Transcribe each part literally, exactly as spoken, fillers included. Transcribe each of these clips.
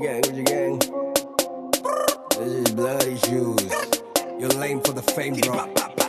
gang, Gucci gang. This is bloody shoes. You're lame for the fame, bro.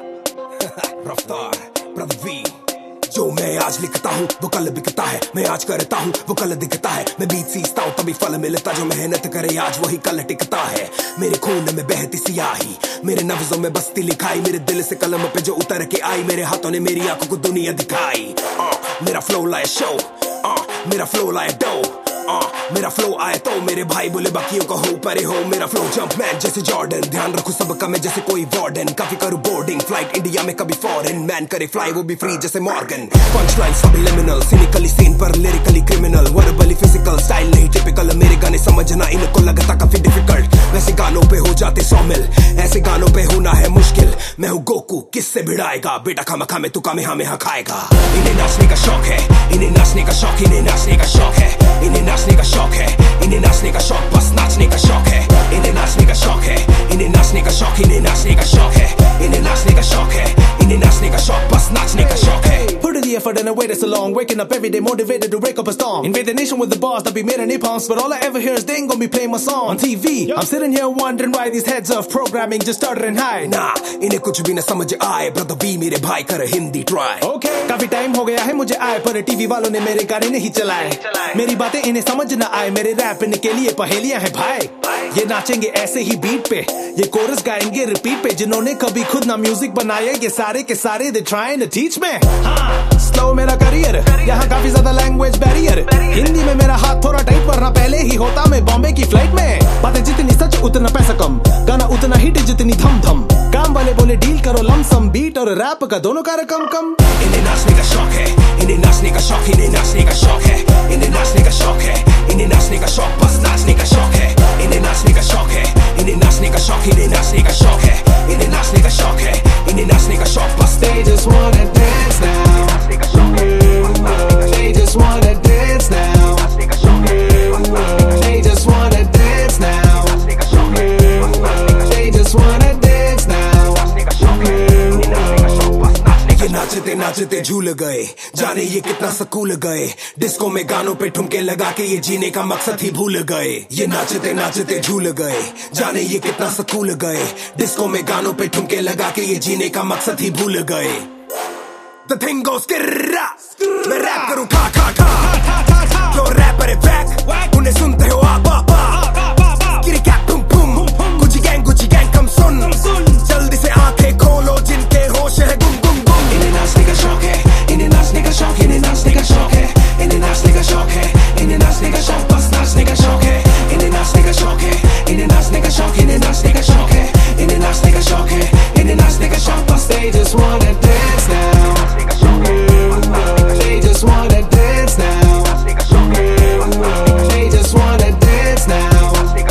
रफ्तार, brother V. जो मैं आज लिखता हूँ वो कल बिकता है, मैं आज करता हूँ वो कल दिखता है, मैं बीच सीखता हूँ तभी फल मिलता, जो मेहनत करे आज वही कल टिकता है। मेरे खून में बहती सियाही, मेरे नफ्जों में बसती लिखाई, मेरे दिल से कलम पे जो उतर के आई, मेरे हाथों ने मेरी आंखों को दुनिया दिखाई। uh, मेरा फ्लो लाए शो, uh, मेरा फ्लो लाए डो, Uh, मेरा फ्लो आए तो मेरे भाई बोले बाकियों को हो परे हो। मेरा फ्लो जंप मैन जैसे जॉर्डन, ध्यान रखो सबका मैं जैसे कोई वार्डन, काफी करूँ बोर्डिंग फ्लाइट इंडिया में कभी फॉरेन, मैन करे फ्लाई वो भी फ्री जैसे Morgan. Punch line subliminal, cynically scene पर lyrically criminal, verbally physical style नहीं टिपिकल, मेरे गाने समझना इनको लगता काफी डिफिकल्ट, वैसे गानों पे हो जाते सौ मिल, ऐसे गानों पे होना है मुश्किल। मैं हूँ गोकू किससे भिड़ाएगा, बेटा खामा खामे तू कामे हमें खाएगा। इन्हें नाचने का शौक है, इन्हें नाचने का शौक, इन्हें नाचने का शौक है, इन्हें नाचने का शौक है, इन्हें नाचने का शौक, बस नाचने का शौक है, इन्हें नाचने का शौक है, इन्हें नाचने का शौक, इन्हें नाचने का शौक है, इन्हें नाचने का शौक है, इन्हें नाचने का शौक, बस नाचने का शौक है। Put in the effort and I waited so long, waking up every day motivated to break up a storm, invade the nation with the bars that be made in hip-hops, but all I ever hear is they ain't gonna be playing my song on T V. I'm sitting here wondering why these heads of programming just stutter and hide. Nah, इन्हें कुछ भी न समझ आए, brother V मेरे भाई कर Hindi try. Okay, काफी टाइम हो गया है मुझे आए, पर टीवी वालों ने मेरे गाने नहीं चलाए, मेरी बातें इन्हें समझ न आए, मेरे रैप इनके लिए पहेलियां हैं भाई। ये नाचेंगे ऐसे ही बीट पे, ये कोरस गाएंगे रिपीट पे, जिन्होंने कभी खुद ना म्यूजिक बनाया ये सारे के सारे they trying to teach me. हाँ, स्लो मेरा करियर, यहाँ काफी ज्यादा लैंग्वेज बैरियर, हिंदी में मेरा हाथ थोड़ा टाइट वरना पहले ही होता मैं बॉम्बे की फ्लाइट में। बातें जितनी सच उतना पैसा कम, गाना उतना हिट जितनी धम धम, काम वाले बोले डील करो लमसम, बीट और रैप का दोनों का रकम कम। इन्हें नाचने का शौक है, इन्हें नाचने का शौक, इन्हें नाचने का शौक है, इन्हें नाचने का शौक है, इन्हें नाचने का शौक, बस नाचने का शौक है, इन्हें नाचने का शौक है, इन्हें नाचने का शौक, इन्हें नाचने का शौक है, इन्हें नाचने का शौक है, इन्हें नाचने का शौक, बस they just wanna dance now, they just wanna dance now, they just wanna dance now, they just wanna dance now. ये नाचते नाचते झूल गए, जाने ये कितना सकूल गए, डिस्को में गानों पे ठुमके लगा के ये जीने का मकसद ही भूल गए। ये नाचते नाचते झूल गए, जाने ये कितना सकूल गए, डिस्को में गानों पे ठुमके लगा के ये जीने का मकसद ही भूल गए। The thing goes skirra, मैं रैप करूँ खा खा खा, जो रैपर है बैक, उन्हें सुनते हो आप आप आप, गिरी कैप पुम पुम, गुची गैंग गुची गैंग कम सुन, जल्दी से आंखें खोलो जिनके होश है गुम गुम गुम। इन्हें नाचने का शौक है, इन्हें नाचने का शौक, इन्हें नाचने का शौक है, इन्हें नाचने का शौक है, इन्हें नाचने का शौक, बस नाचने का शौक है, इन्हें नाचने का शौक है, इन्हें नाचने का शौक, इन्हें नाचने का शौक है, इन्हें नाचने का शौक है, इन्हें नाचने का शौक, बस they just wanna dance now, they just wanna dance now, they just wanna dance now,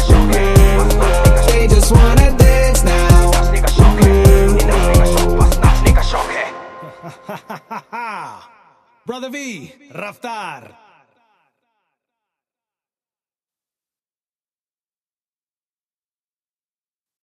they just wanna dance now. Brother V, Raftar.